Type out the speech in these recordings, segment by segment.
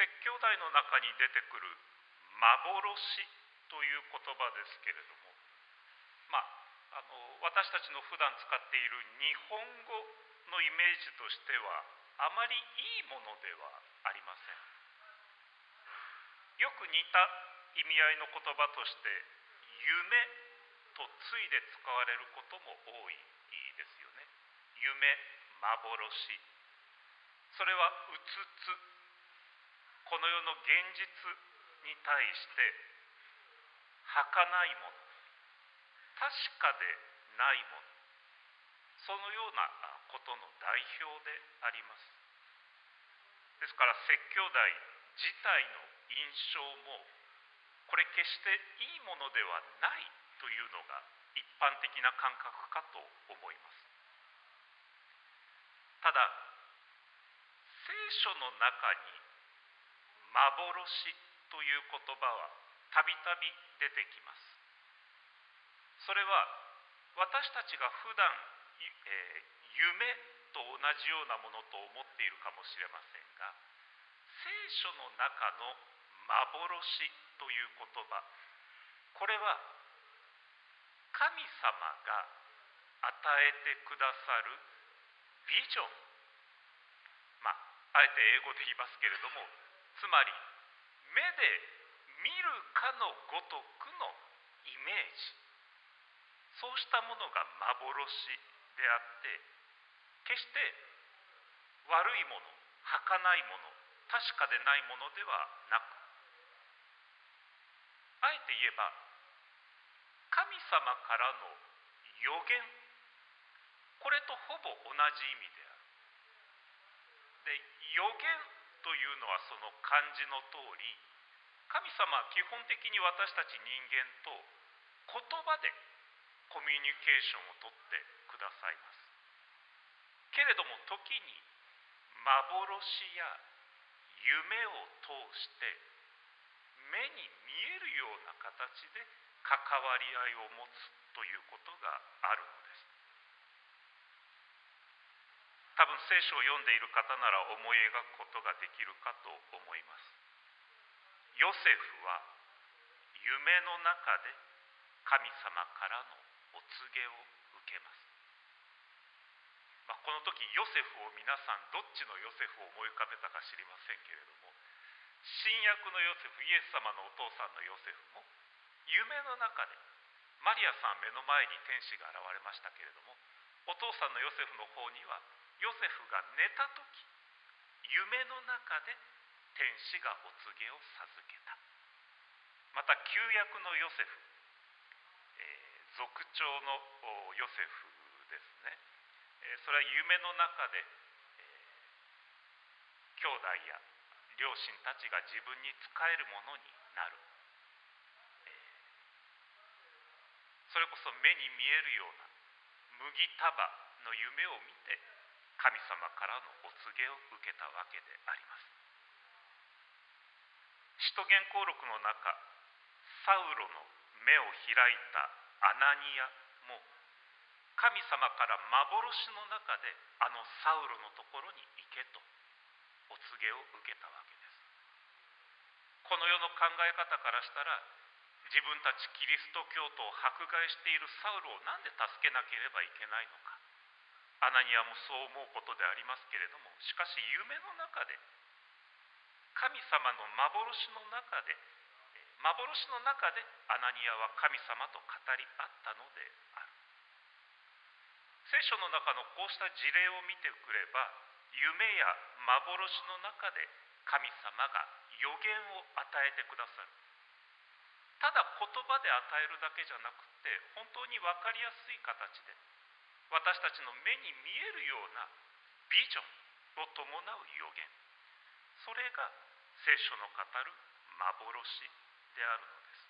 説教題の中に出てくる幻という言葉ですけれども、私たちの普段使っている日本語のイメージとしてはあまりいいものではありません。よく似た意味合いの言葉として夢とついで使われることも多いですよね。夢、幻、それはうつつ、この世の現実に対して儚いもの、確かでないもの、そのようなことの代表であります。ですから説教題自体の印象もこれ決していいものではないというのが一般的な感覚かと思います。ただ聖書の中に幻という言葉はたびたび出てきます。それは私たちが普段、夢と同じようなものと思っているかもしれませんが、聖書の中の幻という言葉、これは神様が与えてくださるビジョン、あえて英語で言いますけれども、つまり目で見るかのごとくのイメージ、そうしたものが幻であって、決して悪いもの、儚いもの、確かでないものではなく、あえて言えば神様からの予言、これとほぼ同じ意味である。で、予言というのはその漢字の通り、神様は基本的に私たち人間と言葉でコミュニケーションをとってくださいます。けれども時に幻や夢を通して目に見えるような形で関わり合いを持つということがあるのです。多分聖書を読んでいる方なら思い描くことができるかと思います。ヨセフは夢の中で神様からのお告げを受けます。この時ヨセフを皆さんどっちのヨセフを思い浮かべたか知りませんけれども、新約のヨセフ、イエス様のお父さんのヨセフも夢の中で、マリアさん目の前に天使が現れましたけれども、お父さんのヨセフの方にはヨセフが寝た時、夢の中で天使がお告げを授けた。また旧約のヨセフ、族長のヨセフですね。それは夢の中で、兄弟や両親たちが自分に仕えるものになる、それこそ目に見えるような麦束の夢を見て神様からのお告げを受けたわけであります。使徒言行録の中、サウロの目を開いたアナニアも神様から幻の中であのサウロのところに行けとお告げを受けたわけです。この世の考え方からしたら、自分たちキリスト教徒を迫害しているサウルをなんで助けなければいけないのか、アナニアもそう思うことでありますけれども、しかし夢の中で、神様の幻の中でアナニアは神様と語り合ったのである。聖書の中のこうした事例を見てくれば、夢や幻の中で神様が予言を与えてくださる。ただ言葉で与えるだけじゃなくて、本当に分かりやすい形で私たちの目に見えるようなビジョンを伴う予言、それが聖書の語る幻であるのです。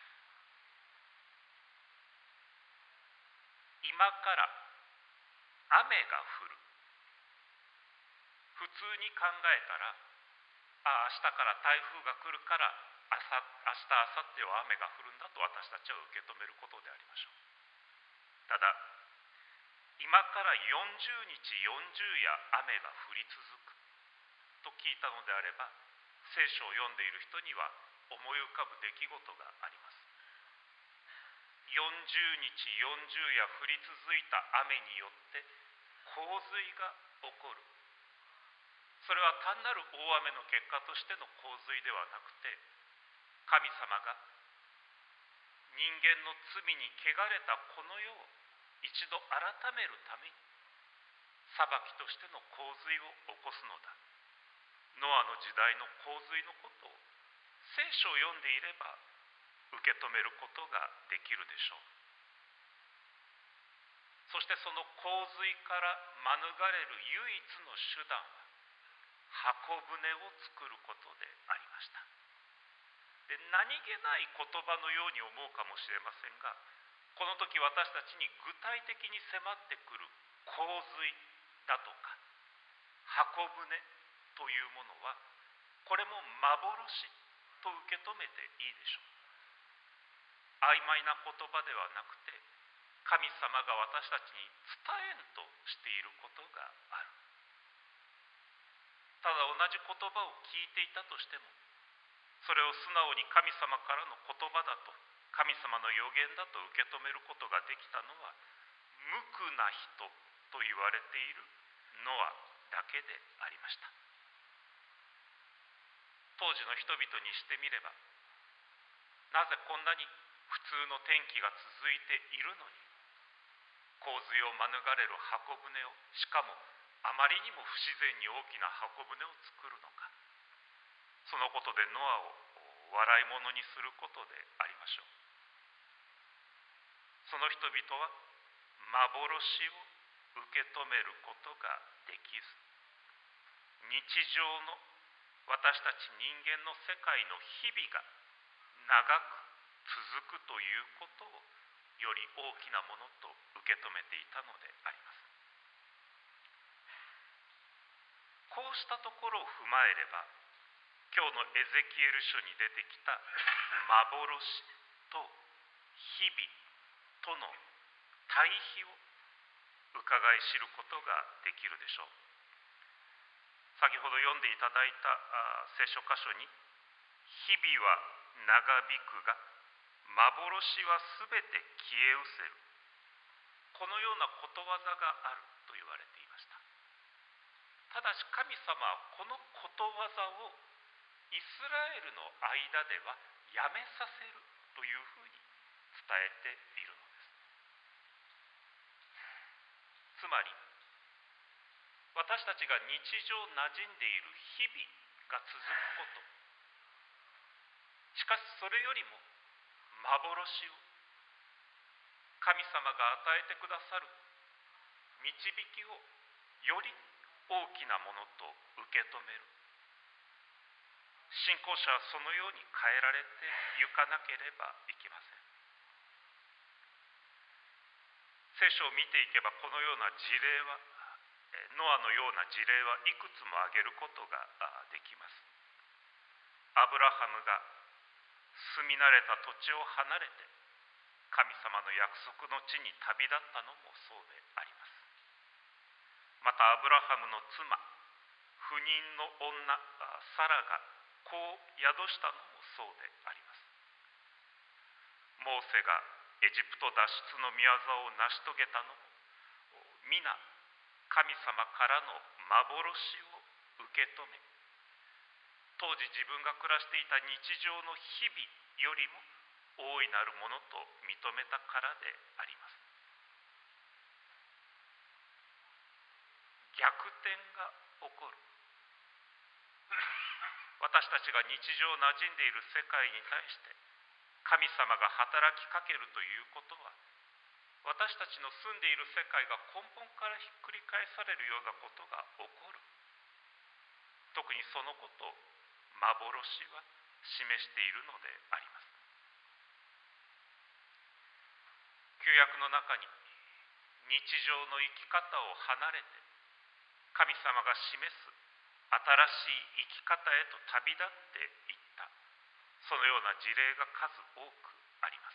今から雨が降る、普通に考えたら、明日から台風が来るから明日明後日は雨が降るんだと私たちは受け止めることでありましょう。ただ今から40日40夜雨が降り続くと聞いたのであれば、 聖書を読んでいる人には思い浮かぶ出来事があります。40日40夜降り続いた雨によって洪水が起こる。それは単なる大雨の結果としての洪水ではなくて、神様が人間の罪に汚れたこの世を一度改めるために裁きとしての洪水を起こすのだ。ノアの時代の洪水のことを聖書を読んでいれば受け止めることができるでしょう。そしてその洪水から免れる唯一の手段は箱舟を作ることでありました。で、何気ない言葉のように思うかもしれませんが、この時私たちに具体的に迫ってくる洪水だとか箱舟というものは、これも幻と受け止めていいでしょう。曖昧な言葉ではなくて、神様が私たちに伝えんとしていることがある。ただ同じ言葉を聞いていたとしても、それを素直に神様からの言葉だと、神様の予言だと受け止めることができたのは、無垢な人と言われているノアだけでありました。当時の人々にしてみれば、なぜこんなに普通の天気が続いているのに、洪水を免れる箱舟を、しかもあまりにも不自然に大きな箱舟を作るのか。そのことでノアを笑い物にすることでありましょう。その人々は幻を受け止めることができず、日常の私たち人間の世界の日々が長く続くということをより大きなものと受け止めていたのであります。こうしたところを踏まえれば、今日のエゼキエル書に出てきた幻と日々との対比を伺い知ることができるでしょう。先ほど読んでいただいた聖書箇所に、日々は長引くが幻はすべて消え失せる、このようなことわざがあると言われていました。ただし神様はこのことわざをイスラエルの間ではやめさせるというふうに伝えているのです。つまり私たちが日常馴染んでいる日々が続くこと、しかしそれよりも幻を神様が与えてくださる導きをより大きなものと受け止める。信仰者はそのように変えられてゆかなければいけません。聖書を見ていけば、このような事例は、ノアのような事例はいくつも挙げることができます。アブラハムが住み慣れた土地を離れて神様の約束の地に旅立ったのもそうであります。またアブラハムの妻、不妊の女サラが子を宿したのもそうであります。モーセがエジプト脱出の御業を成し遂げたのも皆神様からの幻を受け止め、当時自分が暮らしていた日常の日々よりも大いなるものと認めたからであります。逆転が起こる。私たちが日常馴染んでいる世界に対して神様が働きかけるということは、私たちの住んでいる世界が根本からひっくり返されるようなことが起こる。特にそのことを幻は示しているのであります。旧約の中に日常の生き方を離れて神様が示す新しい生き方へと旅立っていった、そのような事例が数多くあります。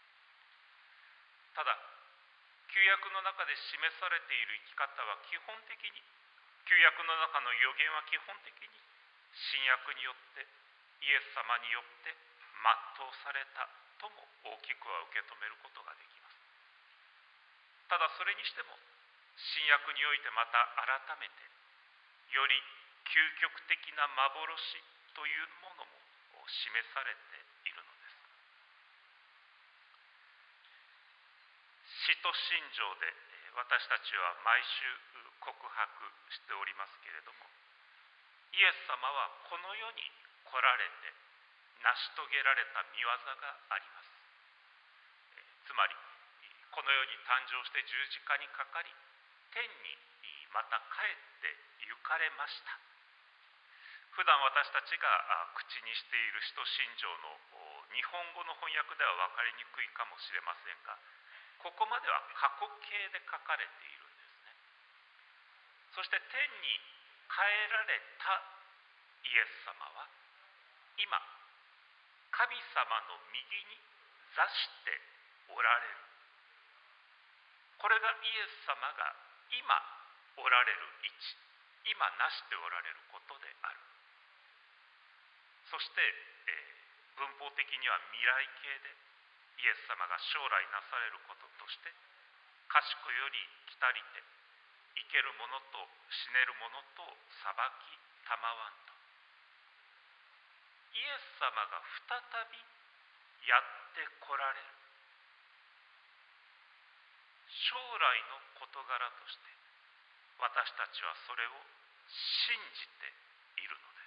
ただ旧約の中で示されている生き方は基本的に、旧約の中の預言は基本的に新約によってイエス様によって全うされたとも大きくは受け止めることができます。ただそれにしても新約においてまた改めてより究極的な幻というものも示されているのです。使徒信条で私たちは毎週告白しておりますけれども、イエス様はこの世に来られて成し遂げられた御業があります。つまりこの世に誕生して十字架にかかり、天にまた帰って行かれました。普段私たちが口にしている使徒信条の日本語の翻訳では分かりにくいかもしれませんが、ここまでは過去形で書かれているんですね。そして天に帰られたイエス様は今神様の右に座しておられる。これがイエス様が今おられる位置、今なしておられることである。そして、文法的には未来形でイエス様が将来なされることとして、賢より来たりて生ける者と死ねる者と裁きたまわんと、イエス様が再びやって来られる将来の事柄として、私たちはそれを信じているのです。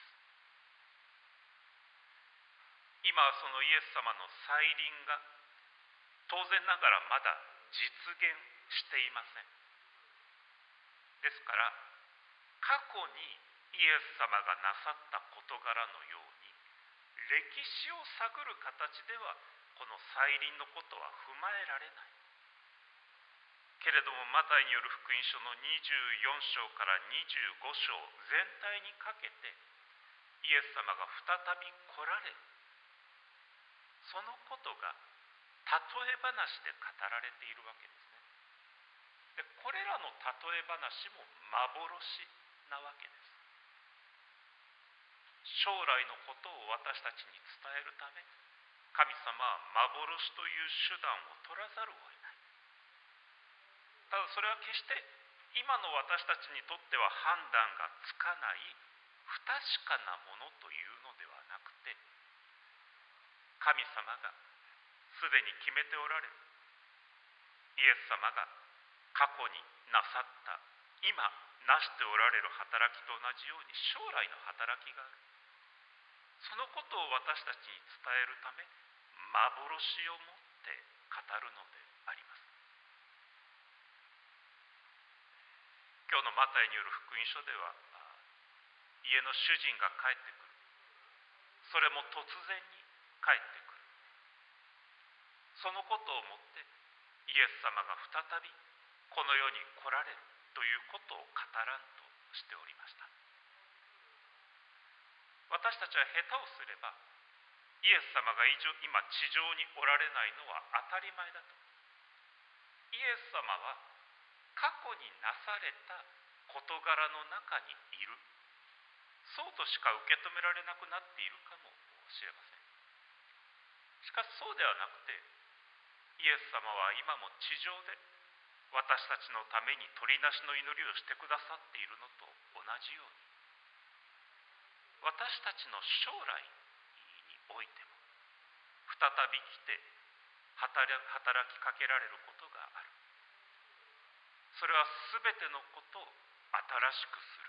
今はそのイエス様の再臨が当然ながらまだ実現していません。ですから過去にイエス様がなさった事柄のように歴史を探る形ではこの再臨のことは踏まえられないけれども、マタイによる福音書の24章から25章全体にかけてイエス様が再び来られる、そのことが例え話で語られているわけですね。でこれらの例え話も幻なわけです。将来のことを私たちに伝えるため、神様は幻という手段を取らざるを得ない。ただそれは決して今の私たちにとっては判断がつかない不確かなものというのではなくて、神様がすでに決めておられるイエス様が過去になさった今なしておられる働きと同じように将来の働きがある。そのことを私たちに伝えるため幻をもって語るのであります。今日のマタイによる福音書では、家の主人が帰ってくる、それも突然に帰ってくる、そのことをもってイエス様が再びこの世に来られるということを語らんとしておりました。私たちは下手をすればイエス様が今地上におられないのは当たり前だと、イエス様は過去になされた事柄の中にいる、そうとしか受け止められなくなっているかもしれません。しかしそうではなくて、イエス様は今も地上で私たちのために取りなしの祈りをしてくださっているのと同じように、私たちの将来においても再び来て働きかけられることがある。それはすべてのことを新しくする。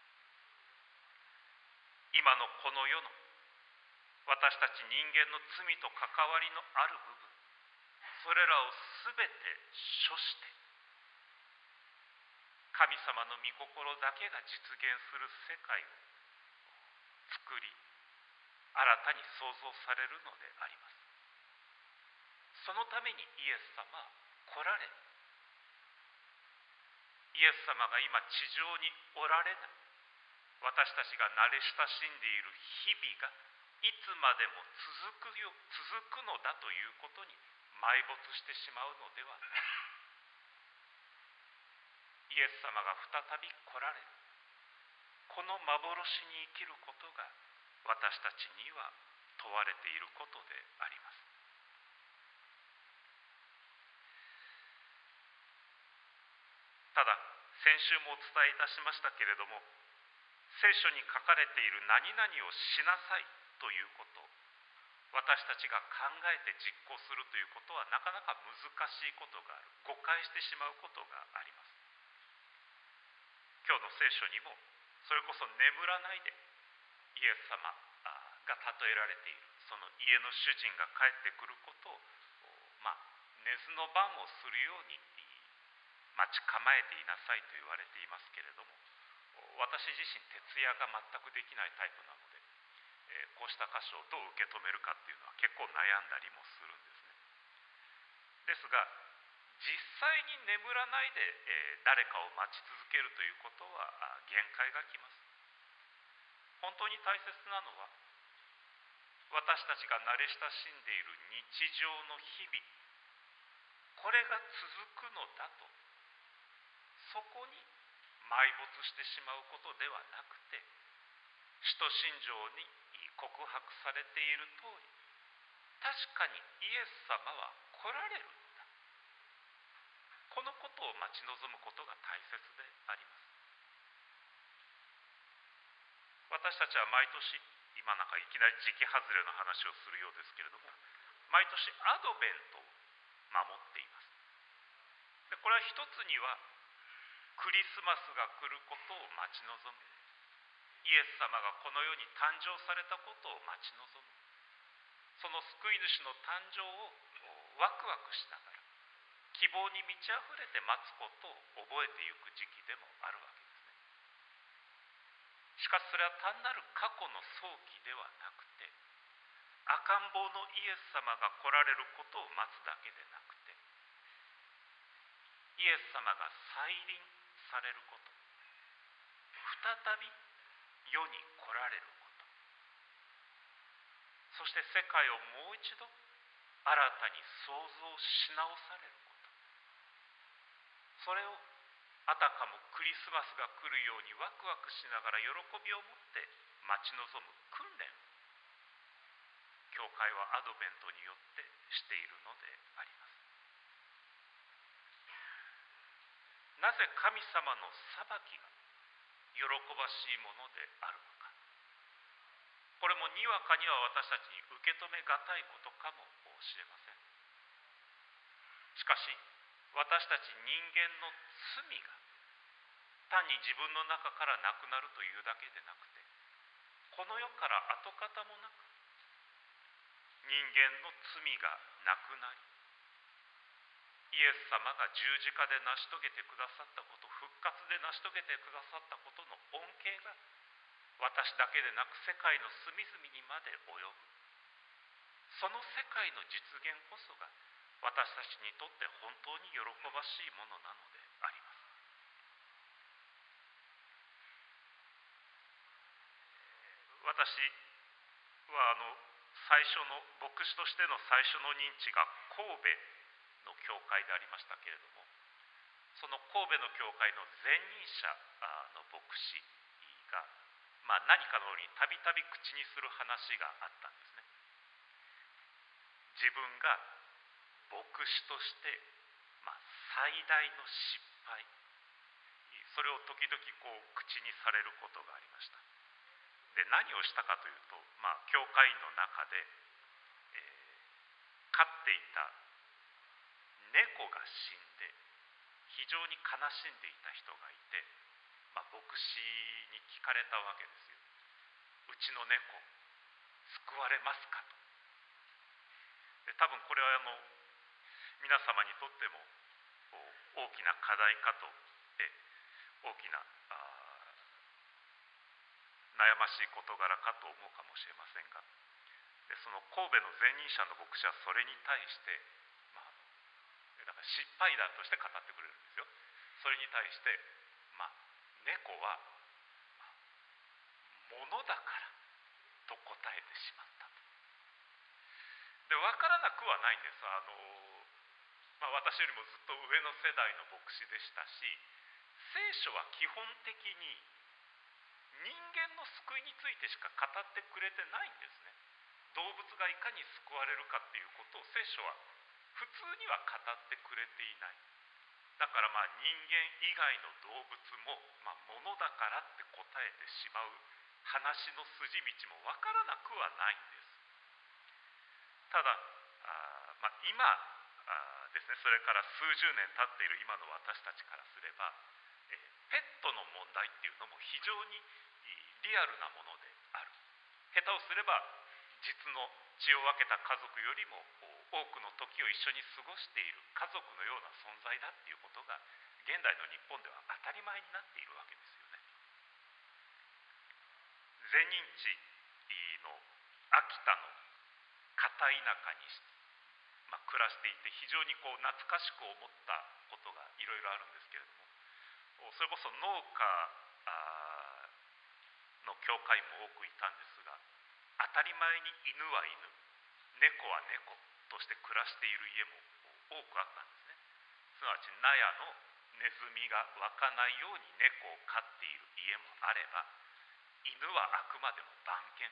今のこの世の私たち人間の罪と関わりのある部分、それらをすべて処して神様の御心だけが実現する世界を作り、新たに創造されるのであります。そのためにイエス様は来られ、イエス様が今地上におられない、私たちが慣れ親しんでいる日々がいつまでも続くのだということに埋没してしまうのではない。イエス様が再び来られる、この幻に生きることが私たちには問われていることであります。ただ先週もお伝えいたしましたけれども、聖書に書かれている何々をしなさいということ、私たちが考えて実行するということはなかなか難しいことがある、誤解してしまうことがあります。今日の聖書にもそれこそ眠らないでイエス様が例えられている、その家の主人が帰ってくることを、寝ずの番をするように待ち構えていなさいと言われていますけれども、私自身徹夜が全くできないタイプなので、こうした箇所をどう受け止めるかっていうのは結構悩んだりもするんですね。ですが実際に眠らないで、誰かを待ち続けるということは限界がきます。本当に大切なのは、私たちが慣れ親しんでいる日常の日々、これが続くのだと、そこに埋没してしまうことではなくて、使徒信条に告白されている通り、確かにイエス様は来られるんだ、このことを待ち望むことが大切であります。私たちは毎年、今なんかいきなり時期外れの話をするようですけれども、毎年アドベントを守っています。でこれは一つにはクリスマスが来ることを待ち望む、イエス様がこの世に誕生されたことを待ち望む、その救い主の誕生をワクワクしながら希望に満ち溢れて待つことを覚えていく時期でもあるわけですね。しかしそれは単なる過去の早期ではなくて、赤ん坊のイエス様が来られることを待つだけでなくて、イエス様が再臨されること、再び世に来られること、そして世界をもう一度新たに創造し直されること、それをあたかもクリスマスが来るようにワクワクしながら喜びを持って待ち望む訓練を、教会はアドベントによってしているのであります。なぜ神様の裁きが喜ばしいものであるのか、これもにわかには私たちに受け止めがたいことかもしれません。しかし私たち人間の罪が単に自分の中からなくなるというだけでなくて、この世から跡形もなく人間の罪がなくなり、イエス様が十字架で成し遂げてくださったこと、復活で成し遂げてくださったことの恩恵が私だけでなく世界の隅々にまで及ぶ、その世界の実現こそが私たちにとって本当に喜ばしいものなのであります。私は最初の牧師としての最初の認知が神戸の教会でありましたけれども、その神戸の教会の前任者の牧師が、何かのようにたびたび口にする話があったんですね。自分が牧師として、最大の失敗、それを時々口にされることがありました。で何をしたかというと、教会の中で、飼っていた猫が死んで非常に悲しんでいた人がいて、牧師に聞かれたわけですよ。うちの猫救われますかと。で多分これは皆様にとっても大きな課題かと、大きな悩ましい事柄かと思うかもしれませんが、でその神戸の前任者の牧師はそれに対して、だから失敗談として語ってくれるんですよ。それに対して、猫は物だからと答えてしまったと。で分からなくはないんです。私よりもずっと上の世代の牧師でしたし、聖書は基本的に人救いについてしか語ってくれてないんですね。動物がいかに救われるかっていうことを聖書は普通には語ってくれていない。だから人間以外の動物も、物だからって答えてしまう話の筋道もわからなくはないんです。ただ今ですね、それから数十年経っている今の私たちからすれば、ペットの問題っていうのも非常にリアルなものである。下手をすれば実の血を分けた家族よりも多くの時を一緒に過ごしている家族のような存在だっていうことが現代の日本では当たり前になっているわけですよね。前任地の秋田の片田舎に暮らしていて、非常に懐かしく思ったことがいろいろあるんですけれども、それこそ農家の教会も多くいたんですが、当たり前に犬は犬、猫は猫として暮らしている家も多くあったんですね。すなわち納屋のネズミが湧かないように猫を飼っている家もあれば、犬はあくまでも番犬、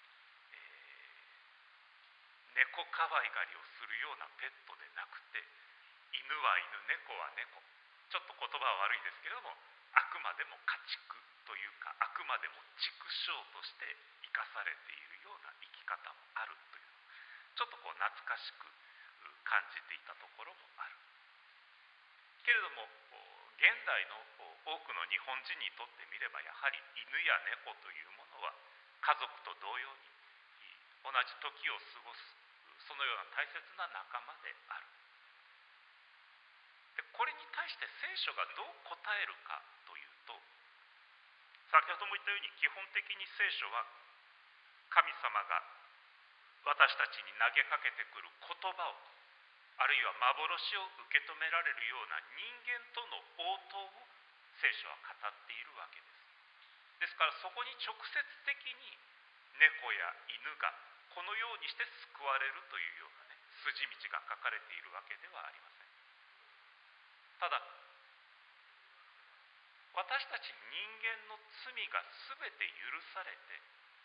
猫可愛がりをするようなペットでなくて、犬は犬、猫は猫、ちょっと言葉は悪いですけれども、あくまでも家畜というか、あくまでも畜生として生かされているような生き方もあるという、ちょっと懐かしく感じていたところもあるけれども、現代の多くの日本人にとってみれば、やはり犬や猫というものは家族と同様に同じ時を過ごす、そのような大切な仲間である。でこれに対して聖書がどう答えるかというと、先ほども言ったように、基本的に聖書は神様が私たちに投げかけてくる言葉を、あるいは幻を受け止められるような人間との応答を聖書は語っているわけです。ですからそこに直接的に猫や犬がこのようにして救われるというような筋道が書かれているわけではありません。ただ私たち人間の罪が全て許されて、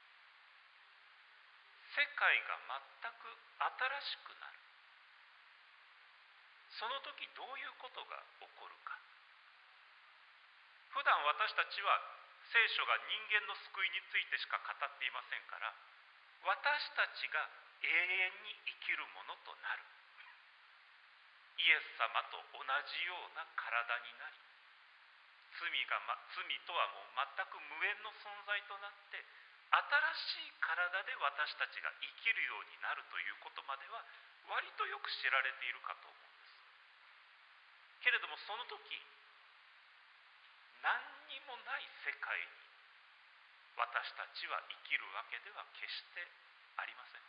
世界が全く新しくなる。その時どういうことが起こるか。普段私たちは聖書が人間の救いについてしか語っていませんから、私たちが永遠に生きるものとなる、イエス様と同じような体になり、罪とはもう全く無縁の存在となって、新しい体で私たちが生きるようになるということまでは割とよく知られているかと思うんです。けれどもその時、何にもない世界に私たちは生きるわけでは決してありません。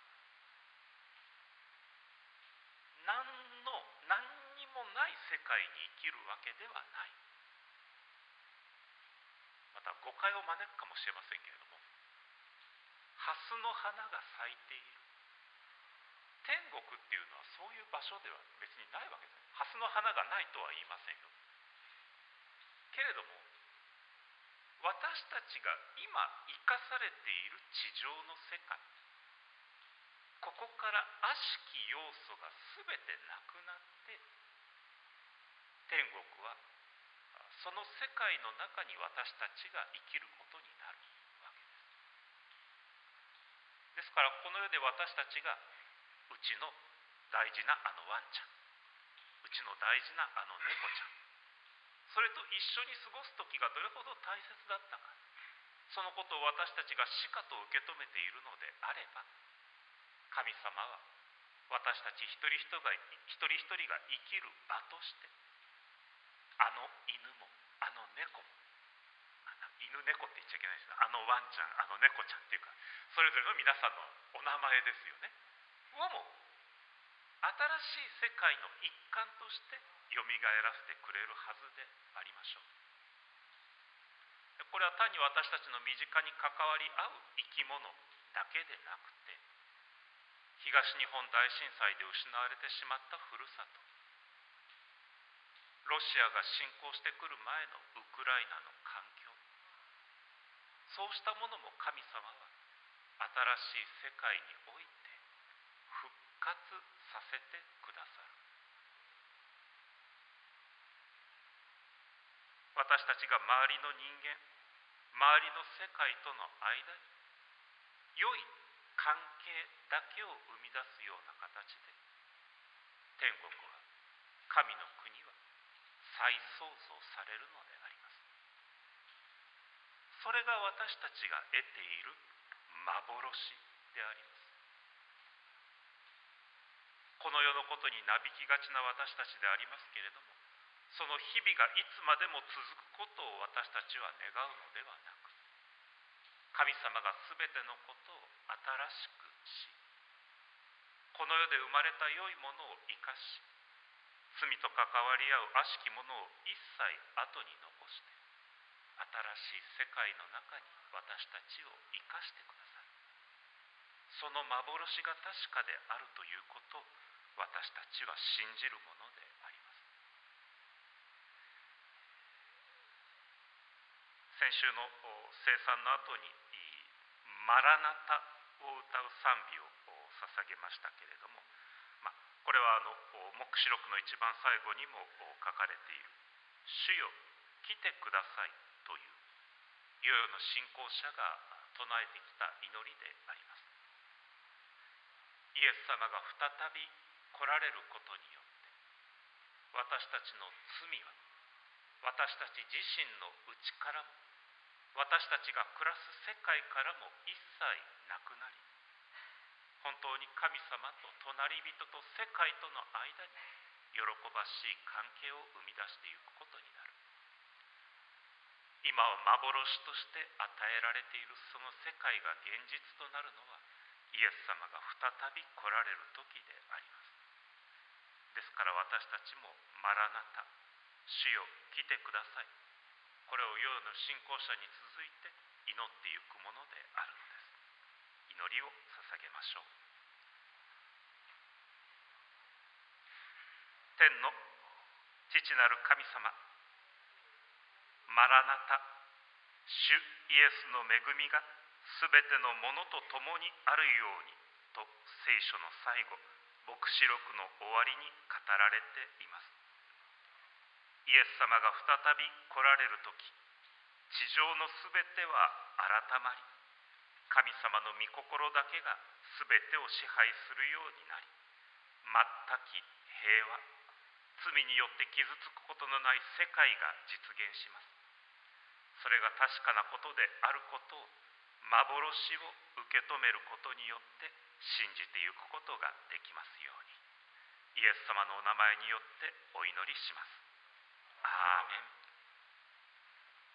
何にもない世界に生きるわけではない。また誤解を招くかもしれませんけれども、蓮の花が咲いている天国っていうのはそういう場所では別にないわけです。蓮の花がないとは言いませんよ。けれども私たちが今生かされている地上の世界、ここから悪しき要素が全てなくなって、天国はその世界の中に私たちが生きることになるわけです。ですからこの世で私たちがうちの大事なあのワンちゃん、うちの大事なあの猫ちゃん、それと一緒に過ごす時がどれほど大切だったか、そのことを私たちがしかと受け止めているのであれば、神様は私たち一人一人が生きる場として、あの犬もあの猫も、犬猫って言っちゃいけないですね、あのワンちゃんあの猫ちゃんっていうか、それぞれの皆さんのお名前ですよねをも新しい世界の一環としてよみがえらせてくれるはずでありましょう。これは単に私たちの身近に関わり合う生き物だけでなくて、東日本大震災で失われてしまったふるさと、ロシアが侵攻してくる前のウクライナの環境、 そうしたものも神様は新しい世界において復活させてくださる。私たちが周りの人間、周りの世界との間に良い関係だけを生み出すような形で、天国は、神の国は再創造されるのであります。それが私たちが得ている幻であります。この世のことになびきがちな私たちでありますけれども、その日々がいつまでも続くことを私たちは願うのではなく、神様がすべてのことを新しくし、この世で生まれた良いものを生かし、罪と関わり合う悪しきものを一切後に残して、新しい世界の中に私たちを生かしてくださる。その幻が確かであるということを私たちは信じるものであります。先週の聖餐の後にマラナタを歌う賛美を捧げましたけれども、これは黙示録の一番最後にも書かれている「主よ来てください」という世々の信仰者が唱えてきた祈りであります。イエス様が再び来られることによって、私たちの罪は私たち自身の内からも、私たちが暮らす世界からも一切なくなり、本当に神様と隣人と世界との間に喜ばしい関係を生み出していくことになる。今は幻として与えられているその世界が現実となるのは、イエス様が再び来られる時であります。ですから私たちもマラナタ、主よ来てください、これを世の信仰者に続いて祈っていくものであるのです。祈りを捧げましょう。天の父なる神様、マラナタ、主イエスの恵みがすべてのものと共にあるようにと聖書の最後、黙示録の終わりに語られています。イエス様が再び来られるとき、地上のすべては改まり、神様の御心だけがすべてを支配するようになり、全き平和、罪によって傷つくことのない世界が実現します。それが確かなことであることを、幻を受け止めることによって信じていくことができますように、イエス様のお名前によってお祈りします。